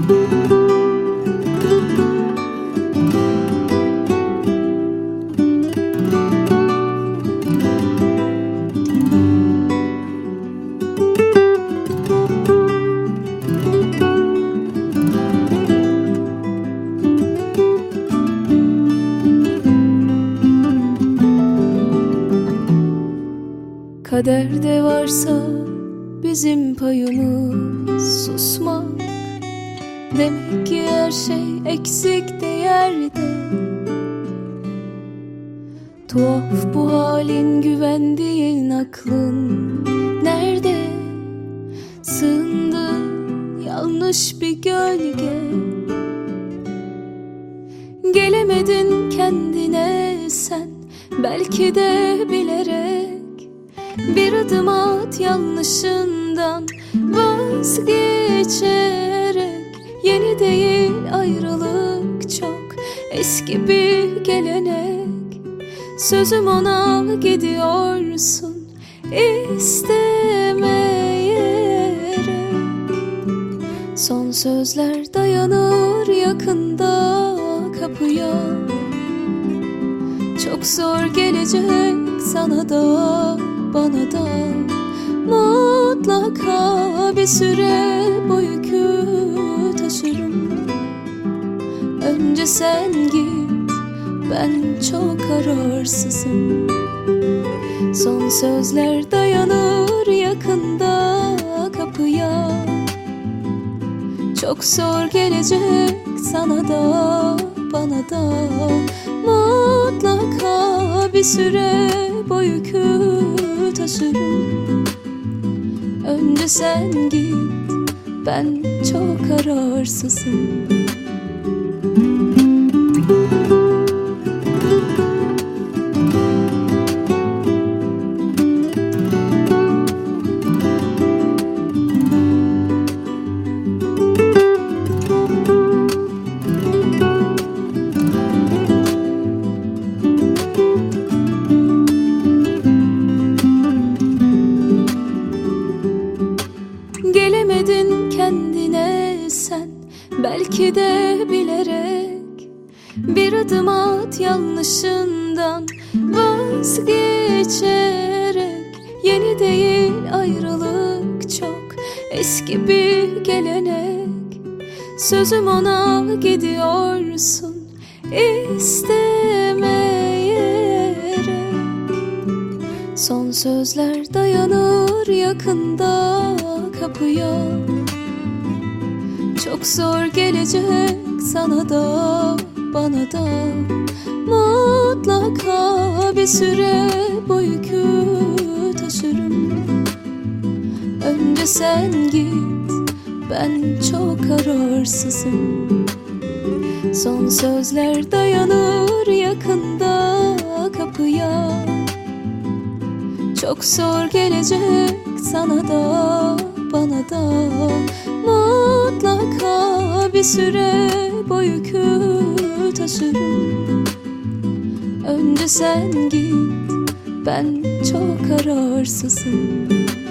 Kaderde varsa bizim payımız susmak. Demek ki her şey eksik değerde. Tuhaf bu halin, güvendiğin aklın nerede? Sığındın yanlış bir gölge. Gelemedin kendine sen, belki de bilerek. Bir adım at yanlışından vazgeçerek. Yeni değil ayrılık, çok eski bir gelenek. Sözüm ona, gidiyorsun istemeyerek. Son sözler dayanır yakında kapıya. Çok zor gelecek sana da bana da. Mutlaka bir süre bu yükü taşırım. Önce sen git, ben çok kararsızım. Son sözler dayanır yakında kapıya. Çok zor gelecek sana da bana da. Mutlaka bir süre bu yükü taşırım. Önce sen git, ben çok kararsızım. Gelemedin kendine sen, belki de bilerek. Bir adım at yanlışından vazgeçerek. Yeni değil ayrılık, çok eski bir gelenek. Sözüm ona, gidiyorsun istemeyerek. Son sözler dayanır yakında kapıya. Çok zor gelecek sana da bana da. Mutlaka bir süre bu yükü taşırım. Önce sen git, ben çok kararsızım. Son sözler dayanır yakında kapıya. Çok zor gelecek sana da bana da. Mutlaka bir süre bu yükü taşırım. Önce sen git, ben çok kararsızım.